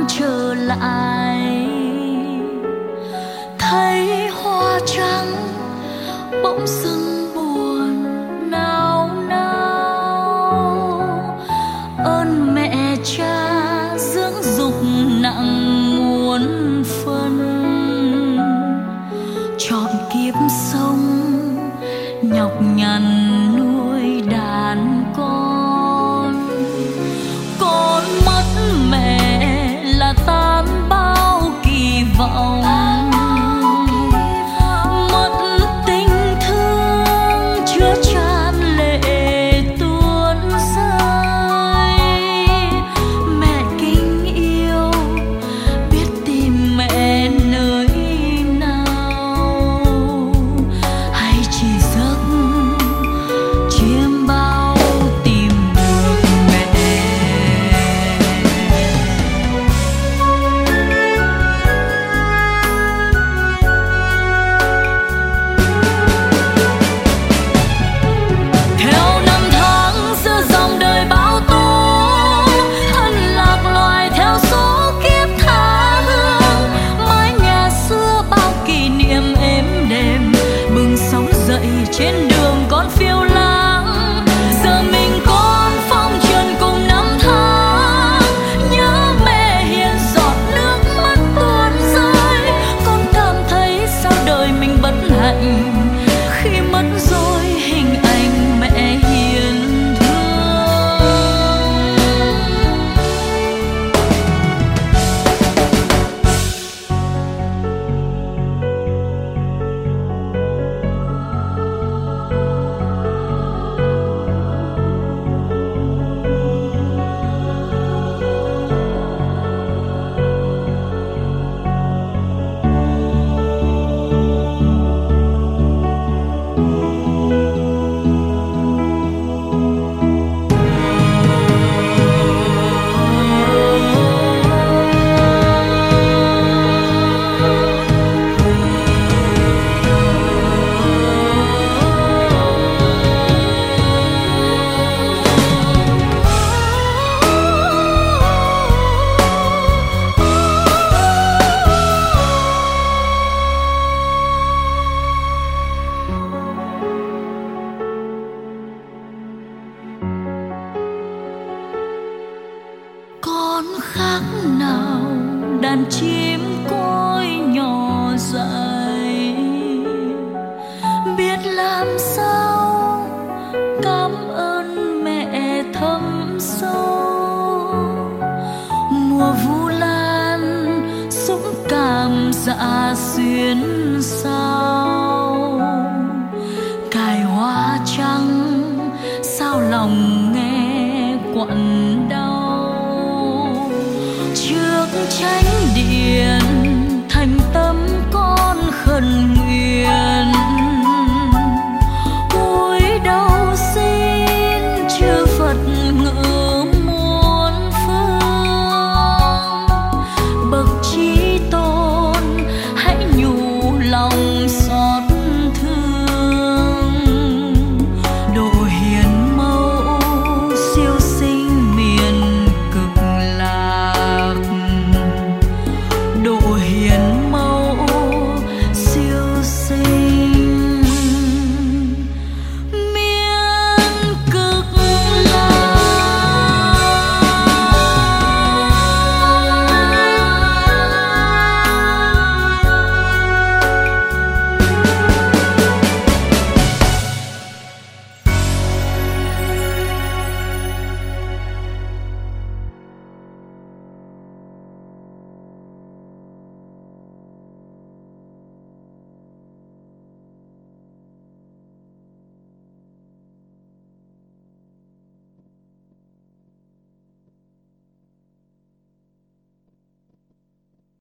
trở lại, thấy hoa trắng bỗng dưng buồn nao nao. Ơn mẹ cha dưỡng dục nặng muôn phần, trọn kiếp sống nhọc nhằn nuôi đàn con. Con mất mẹ là tan bao kỳ vọng, mất tình thương chứa chan lệ tuôn rơi. Mẹ kính yêu biết tìm mẹ nơi nào, hay chỉ giấc chiêm bao tìm được mẹ. Theo năm tháng giữa dòng đời bão tố, thân lạc loài theo số kiếp tha hương. Mái nhà xưa bao kỷ niệm êm đềm, bừng sống dậy trên đường con phiêu lãng. Giờ mình con phong trần cùng năm tháng, nhớ mẹ hiền giọt nước mắt tuôn rơi. Con cảm thấy sao đời mình bất hạnh khi mất rồi hình ảnh mẹ hiền thương. Con khác nào đàn chim côi nhỏ dại, biết làm sao cảm ơn mẹ thâm sâu. Mùa vu lan xúc cảm dạ xuyên sao, cài hoa trắng sao lòng nghe quặn đau. Trước tránh điện